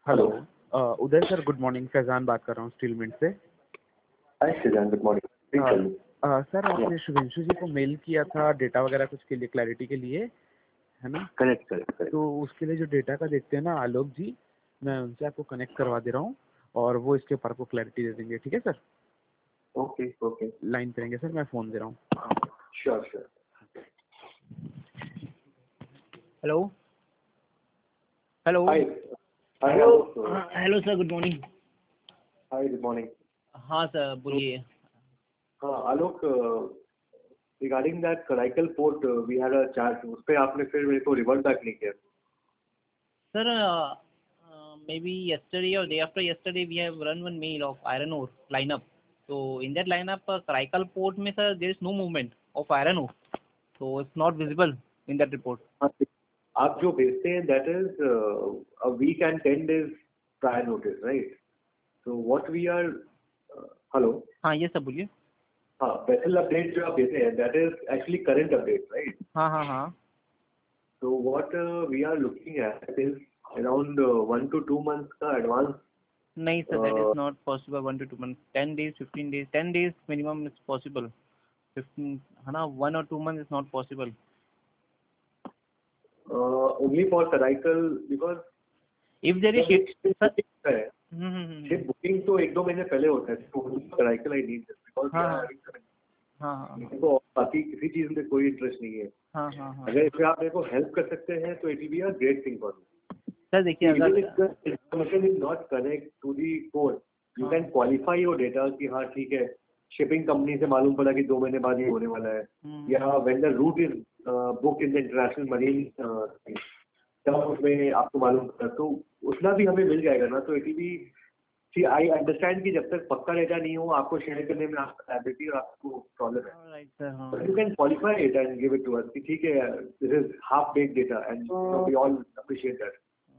Hello. Hello. Uday sir, good morning बात कर रहा हूँ स्टील मिंट से। Hi Srijan, good morning, आपने शुभेंशु जी को मेल किया था डेटा वगैरह कुछ के लिए, क्लैरिटी के लिए, है ना? Correct correct correct. तो उसके लिए जो डेटा का देखते हैं ना आलोक जी, मैं उनसे आपको कनेक्ट करवा दे रहा हूँ और वो इसके ऊपर आपको क्लैरिटी दे देंगे। ठीक है सर? Okay okay. लाइन पे रहेंगे सर, मैं फ़ोन दे रहा हूँ। Sure sure. Hello hello hi hello. Hello sir, good morning. Hi, good morning. हाँ सर, बोलिए। हाँ Alok, regarding that Karaikal port we had a chat, उस पे आपने फिर मेरे को रिवर्ट बैक नहीं किया। Sir, maybe yesterday or day after yesterday we have run one mail of iron ore lineup. So in that lineup, Karaikal port में sir there is no movement of iron ore, so it's not visible in that report. आप जो भेजते हैं that is a week and 10 days prior notice, right? So what we are, hello. हाँ ये सब बोलिए। हाँ, वेसल अपडेट जो आप देते हैं that is actually current update, right? हाँ हाँ हाँ। So what we are looking at is around 1 to 2 months का advance. नहीं sir, that is not possible. 1 to 2 months, 10 days, 15 days, 10 days minimum is possible. 15 है ना, 1 or 2 months is not possible. Only for Karaikal because If there is ship ship booking तो 1-2 महीने पहले होता है, तो Karaikal I need this because we are having some. हाँ तो बाकी किसी चीज में कोई इंटरेस्ट नहीं है। हाँ। अगर इसमें आप मेरे को हेल्प कर सकते हैं तो it will be a great thing for me. Sir देखिए, अगर information is not connect to the code, you can qualify your data कि हाँ ठीक है, शिपिंग कंपनी से मालूम पड़ा कि 2 महीने बाद ये होने वाला है, या when the route is book in the international marine, तब उसमें आपको मालूम पड़ा, तो उतना भी हमें मिल जाएगा ना। तो it will be, see I understand कि जब तक पक्का डेटा नहीं हो आपको शेयर करने में आपका एबिलिटी और आपको प्रॉब्लम है। Right sir. हाँ you can qualify it and give it to us कि ठीक है, this is half bake data and we all appreciate that.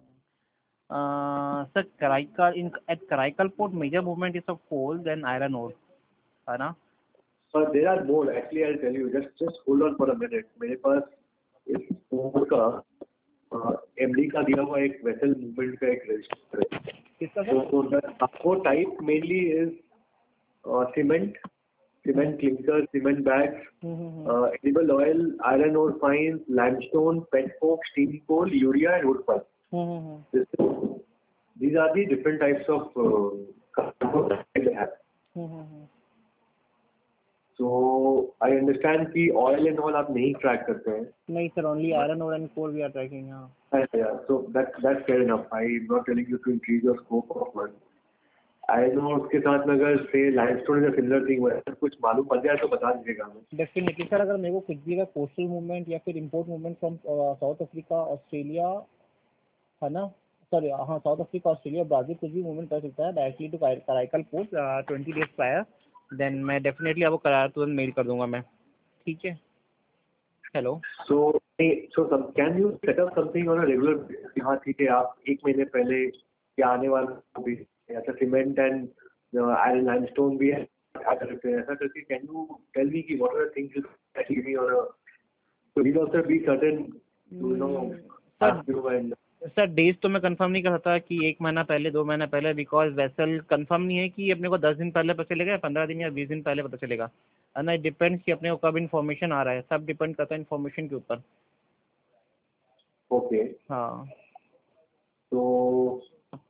Sir, Karaikal at Karaikal port major movement is of coal then iron ore, है ना? But there are more. Actually, I'll tell you. Just hold on for a minute. मेरे पास इस port का MD का दिया हुआ एक vessel movement का एक रजिस्टर है। किसका सर? तो आपको type mainly is cement clinker, cement bags, edible oil, iron ore fine, limestone, pet coke, steam coal, urea and wood pulp. These are the different types of cargo that they have. So I understand कि oil and all आप नहीं track करते हैं। नहीं sir, only iron ore and coal we are tracking. हाँ। Yeah, so that's fair enough. I'm not telling you to increase your scope of work. I know उसके साथ में अगर say limestone is a similar thing, वैसा कुछ मालूम पड़ जाए तो बता दीजिएगा हमें। डेफिनेटली सर, अगर मेरे को कुछ भी का कोस्टल मूवमेंट या फिर import movement from South Africa, Australia, है ना? सॉरी, हाँ, साउथ अफ्रीका, ऑस्ट्रेलिया, ब्राजील कुछ भी मूवमेंट कर सकता है directly to Karaikal port 20 days prior, then मैं डेफिनेटली आपको तुरंत मेल कर दूंगा मैं। ठीक है। Hello. So can you set up something on a regular basis? हाँ ठीक है, आप 1 महीने पहले क्या आने वाला भी ऐसा सीमेंट एंड आयरन लाइमस्टोन भी है ऐसा करके कैन यू टेल मी कि what are the things that you give और so we'll also be certain to ask you and sir days तो मैं कंफर्म नहीं कर सकता कि 1 महीना पहले, 2 महीना पहले, बिकॉज वेसल कंफर्म नहीं है कि अपने को 10 दिन पहले पता चलेगा या 15 दिन या 20 दिन पहले पता चलेगा, है ना? इट डिपेंड्स कि अपने को कब इन्फॉर्मेशन आ रहा है, सब डिपेंड करता है इन्फॉर्मेशन के ऊपर। ओके। हाँ। तो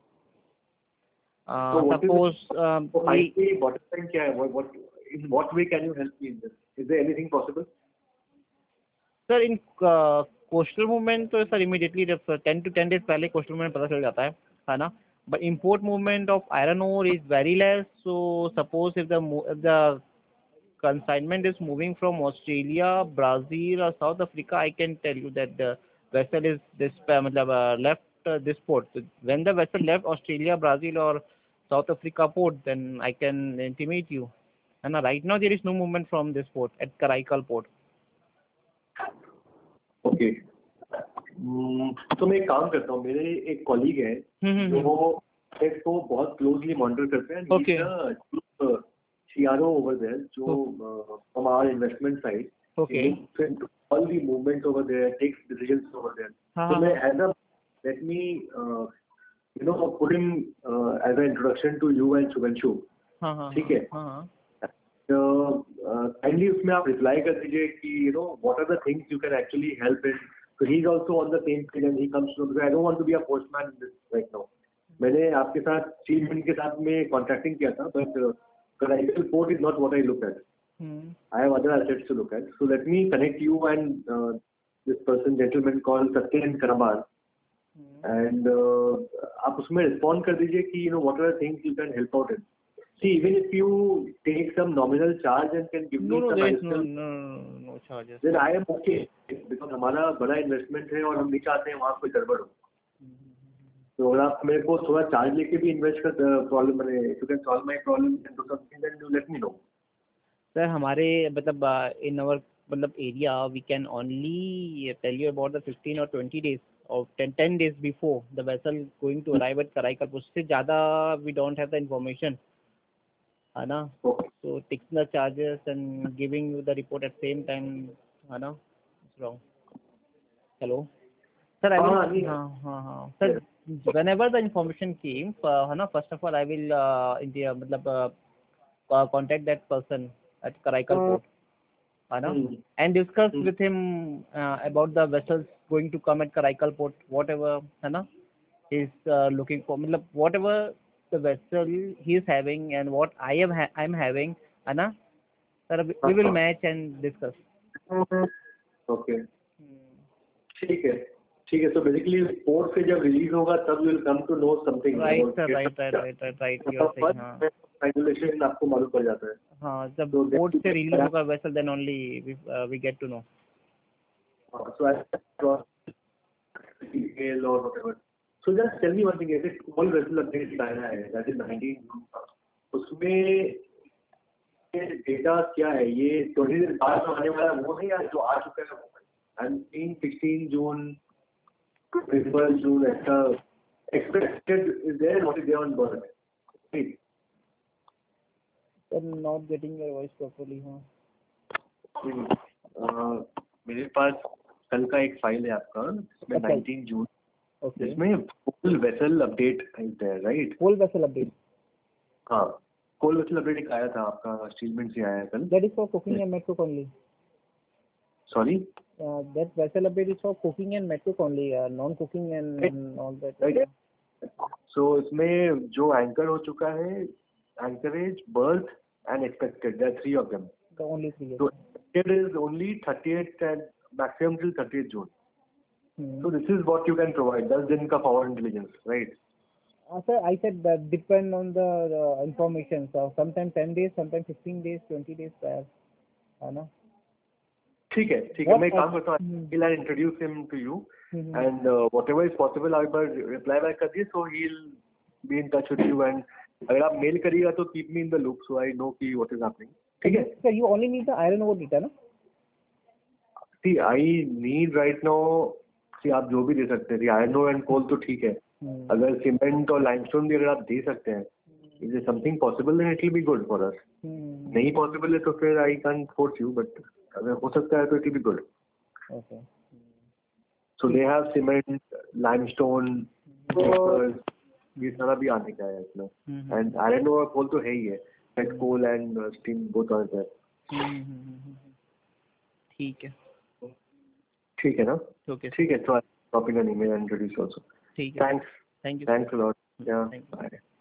सपोज बॉटम क्या है, what way can you help me in this? Is there anything possible? Sir in coastal movement तो सर इमीडिएटली 10 to 10 days पहले कोस्टल मूवमेंट पता चल जाता है ना? But import movement of iron ore is very less, so suppose if the consignment is moving from Australia, Brazil or South Africa, I can tell you that the vessel is left this port. So when the vessel left Australia, Brazil or South Africa port, then I can intimate you. And right now there is no movement from this port at Karaikal port. Okay. तो मैं एक काम करता हूँ, मेरे एक colleague है जो इसको बहुत क्लोजली मॉनिटर करते हैं। Okay. CRO over there, जो from our investment side, Okay. all the movements over there, takes decisions over there. So मैं as a let me put him as an introduction to you and Shubhanshu. ठीक है. Kindly उसमें आप reply कर दीजिए कि what are the things you can actually help in. So he's also on the same page and he comes to know, because I don't want to be a postman in this right now. मैंने आपके साथ Steelman के साथ में contracting किया था, but Karaikal Port is not what I look at. I have other assets to look at. So let me connect you and this gentleman called Satyen Karamar. And आप उसमें respond कर दीजिए कि what are the things you can help out in. See, even if you take some nominal charge and can give me some additional, no charges. Then I am okay, because हमारा बड़ा investment है और हम नहीं चाहते हैं वहाँ कोई गड़बड़ हो. तो अगर आप मेरे को थोड़ा चार्ज लेके भी इन्वेस्ट कर प्रॉब्लम बने, if you can solve my problem and do something, then you let me know. Sir, हमारे मतलब in our मतलब area we can only tell you about the 15 or 20 days or 10 days before the vessel going to arrive at Karaikal Port. उससे ज़्यादा we don't have the information, है ना? So taking the charges and giving you the report at same time, है ना? It's wrong. Hello, sir. I will. हाँ. Sir, whenever the information came, है ना? First of all, I will मतलब contact that person at Karaikal Port, है ना? And discuss with him about the vessels going to come at Karaikal Port, whatever, है ना? He's looking for, मतलब whatever the vessel he is having and what I'm having, है ना? Sir, we will match and discuss. Okay. ठीक है. So basically port से जब release होगा तब you will come to know something. Right, sir. Right. You are saying, हाँ. Regulation आपको मालूम पड़ जाता है. हाँ, जब port से release होगा vessel, then only we get to know. So I detail or whatever. So just tell me one thing. ऐसे कोल vessel update आया है, that is 19 June का. उसमें डेटा क्या है? ये 20 दिन बाद में आने वाला वो नहीं है जो आ चुका है. I'm seeing 16 June, 21 June, ऐसा expected is there, what is there on board? Right. I'm not getting your voice properly, हाँ. मेरे पास कल का एक फाइल है आपका, इसमें 19 जून, इसमें full vessel update is there, right? Full vessel update. हाँ, full vessel update एक आया था आपका, Steelman से आया है कल. That is for cooking and metcook only. Sorry? That vessel update is for cooking and metcook only, non-cooking and all that. Right. So इसमें जो anchor हो चुका है, anchorage, berth and expected, there are 3 of them. The only 3. So expected is only 30th and maximum till 30th June. So this is what you can provide. 10 दिन का forward intelligence, right? Sir, I said that depend on the information. So sometimes 10 days, sometimes 15 days, 20 days prior, है ना? ठीक है. मैं एक काम करता हूँ. I'll introduce him to you, and whatever is possible, आप एक बार reply back कर दिए, so he'll be in touch with you, and अगर आप mail करिएगा तो keep me in the loop, so I know कि what is happening. ठीक है? Sir, you only need the iron ore data, ना? See, I need right now. See, आप जो भी दे सकते हैं. Iron ore and coal तो ठीक है. अगर सीमेंट और लाइमस्टोन भी अगर आप दे सकते हैं, is it something possible, then it will be good for us. नहीं possible है तो फिर I can't force you, but अगर हो सकता है तो it will be good. Okay. So they have cement, limestone, papers, ये सारा भी आने का है इसमें. And iron ore coal तो है ही है. Pet coal and steam both are there. ठीक है. ठीक है ना? Okay. ठीक है. So I'll drop in an email and introduce also. ठीक है. Thanks. Thank you. Thanks a lot. Yeah. Thank you. Bye.